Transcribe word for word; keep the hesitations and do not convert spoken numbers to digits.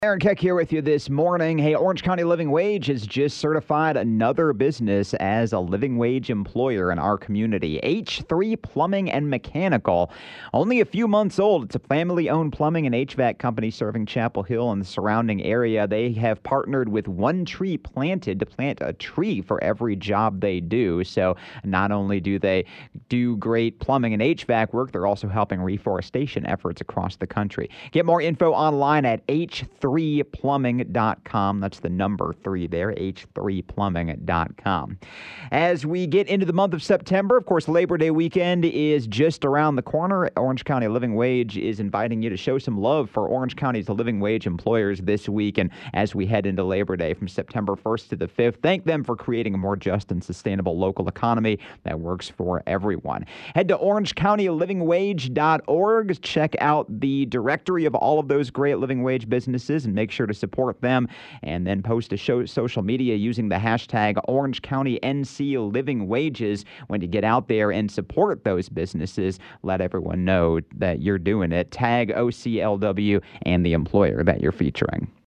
Aaron Keck here with you this morning. Hey, Orange County Living Wage has just certified another business as a living wage employer in our community. H three Plumbing and Mechanical. Only a few months old. It's a family-owned plumbing and H V A C company serving Chapel Hill and the surrounding area. They have partnered with One Tree Planted to plant a tree for every job they do. So not only do they do great plumbing and H V A C work, they're also helping reforestation efforts across the country. Get more info online at H three plumbing dot com. That's the number three there, H three plumbing dot com. As we get into the month of September, of course, Labor Day weekend is just around the corner. Orange County Living Wage is inviting you to show some love for Orange County's living wage employers this week. And as we head into Labor Day from September first to the fifth, thank them for creating a more just and sustainable local economy that works for everyone. Head to orange county living wage dot org. Check out the directory of all of those great living wage businesses and make sure to support them, and then post to show social media using the hashtag Orange County N C Living Wages. When you get out there and support those businesses, let everyone know that you're doing it. Tag O C L W and the employer that you're featuring.